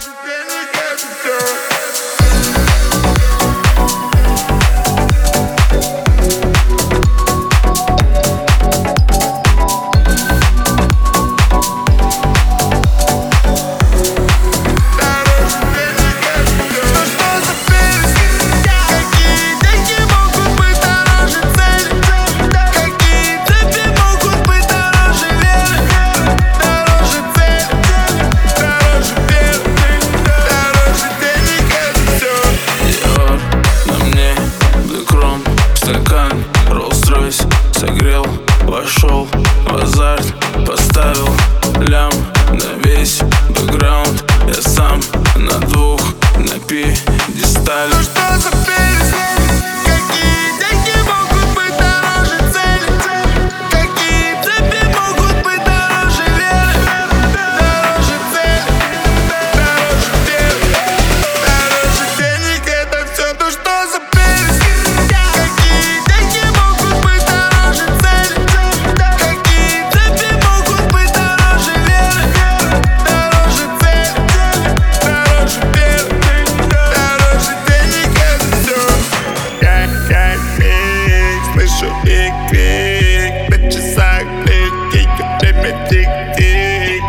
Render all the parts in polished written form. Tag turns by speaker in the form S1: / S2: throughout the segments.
S1: Rolls-Royce согрел, вошел в азарт, поставил лям на весь бэкграунд. Я сам на двух, на пьедестале.
S2: Ну что за песня? Какие деньги могут быть дороже цели? Какие цепи могут быть дороже веры? Дороже цели, дороже веры, дороже денег. Это все. Ну что за песня? Какие деньги могут быть дороже цели? Какие цепи могут быть дороже веры? Дороже цели, дороже веры, дороже денег. Это все. Я микс, слышу и крик. На часах летит, время тик-тик.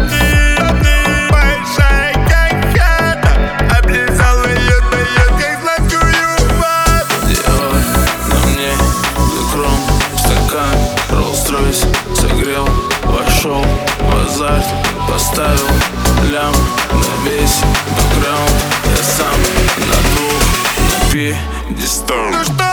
S2: Большая как хата, облизал ее, дает как сладкую воду.
S1: Диор на мне, бэкром, стакан, Rolls-Royce согрел, вошел в азарт, поставил лям на весь бэкграунд. Я сам на двух, на пьедестале.
S2: Ну что